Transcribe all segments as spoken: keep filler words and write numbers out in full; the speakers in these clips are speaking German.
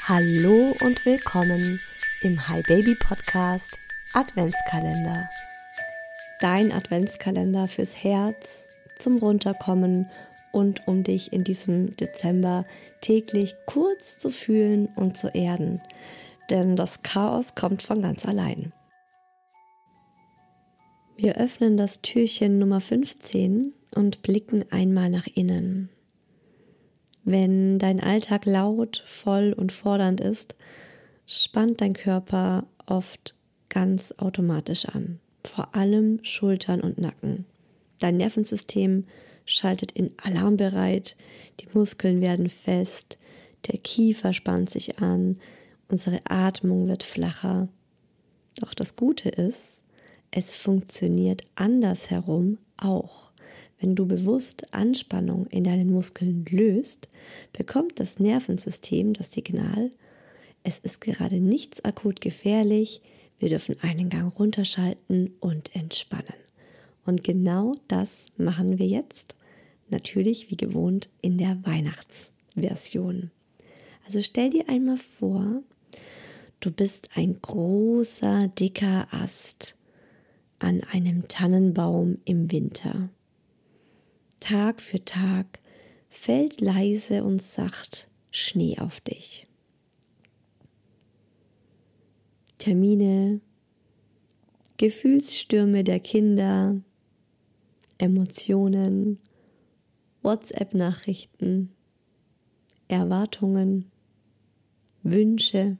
Hallo und willkommen im Hi Baby Podcast Adventskalender. Dein Adventskalender fürs Herz, zum Runterkommen und um dich in diesem Dezember täglich kurz zu fühlen und zu erden. Denn das Chaos kommt von ganz allein. Wir öffnen das Türchen Nummer fünfzehn und blicken einmal nach innen. Wenn dein Alltag laut, voll und fordernd ist, spannt dein Körper oft ganz automatisch an. Vor allem Schultern und Nacken. Dein Nervensystem schaltet in Alarm bereit, die Muskeln werden fest, der Kiefer spannt sich an, unsere Atmung wird flacher. Doch das Gute ist, es funktioniert andersherum auch. Wenn du bewusst Anspannung in deinen Muskeln löst, bekommt das Nervensystem das Signal, es ist gerade nichts akut gefährlich, wir dürfen einen Gang runterschalten und entspannen. Und genau das machen wir jetzt, natürlich wie gewohnt in der Weihnachtsversion. Also stell dir einmal vor, du bist ein großer, dicker Ast an einem Tannenbaum im Winter. Tag für Tag fällt leise und sacht Schnee auf dich. Termine, Gefühlsstürme der Kinder, Emotionen, WhatsApp-Nachrichten, Erwartungen, Wünsche.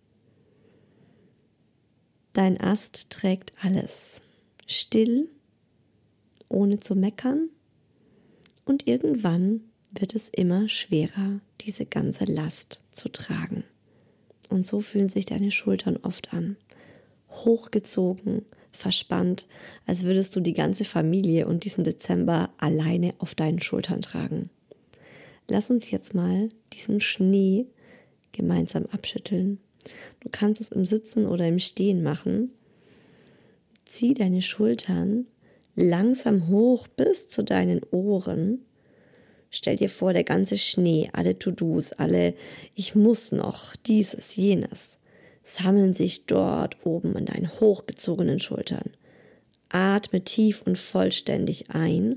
Dein Ast trägt alles, still, ohne zu meckern. Und irgendwann wird es immer schwerer, diese ganze Last zu tragen. Und so fühlen sich deine Schultern oft an. Hochgezogen, verspannt, als würdest du die ganze Familie und diesen Dezember alleine auf deinen Schultern tragen. Lass uns jetzt mal diesen Schnee gemeinsam abschütteln. Du kannst es im Sitzen oder im Stehen machen. Zieh deine Schultern langsam hoch bis zu deinen Ohren. Stell dir vor, der ganze Schnee, alle To-Dos, alle ich muss noch, dieses, jenes, sammeln sich dort oben an deinen hochgezogenen Schultern. Atme tief und vollständig ein.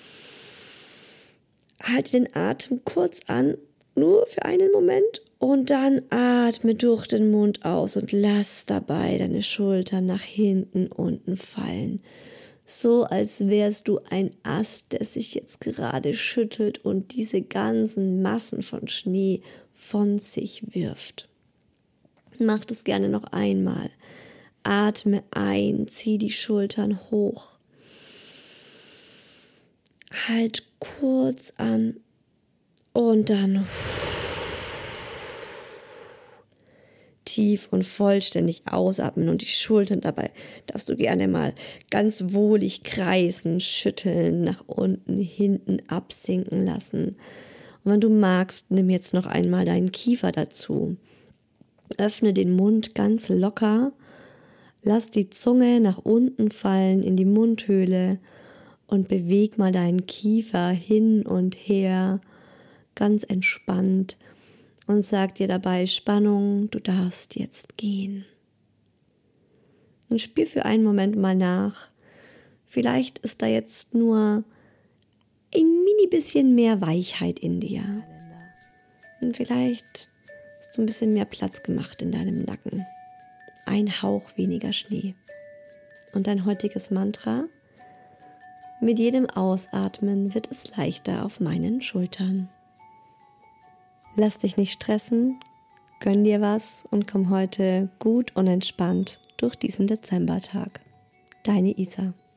Halte den Atem kurz an, nur für einen Moment, und dann atme durch den Mund aus und lass dabei deine Schultern nach hinten unten fallen. So als wärst du ein Ast, der sich jetzt gerade schüttelt und diese ganzen Massen von Schnee von sich wirft. Mach das gerne noch einmal. Atme ein, zieh die Schultern hoch. Halt kurz an und dann tief und vollständig ausatmen und die Schultern dabei darfst du gerne mal ganz wohlig kreisen, schütteln, nach unten, hinten absinken lassen. Und wenn du magst, nimm jetzt noch einmal deinen Kiefer dazu. Öffne den Mund ganz locker, lass die Zunge nach unten fallen in die Mundhöhle und beweg mal deinen Kiefer hin und her, ganz entspannt. Und sag dir dabei, Spannung, du darfst jetzt gehen. Und spür für einen Moment mal nach. Vielleicht ist da jetzt nur ein mini bisschen mehr Weichheit in dir. Und vielleicht hast du ein bisschen mehr Platz gemacht in deinem Nacken. Ein Hauch weniger Schnee. Und dein heutiges Mantra? Mit jedem Ausatmen wird es leichter auf meinen Schultern. Lass dich nicht stressen, gönn dir was und komm heute gut und entspannt durch diesen Dezembertag. Deine Isa.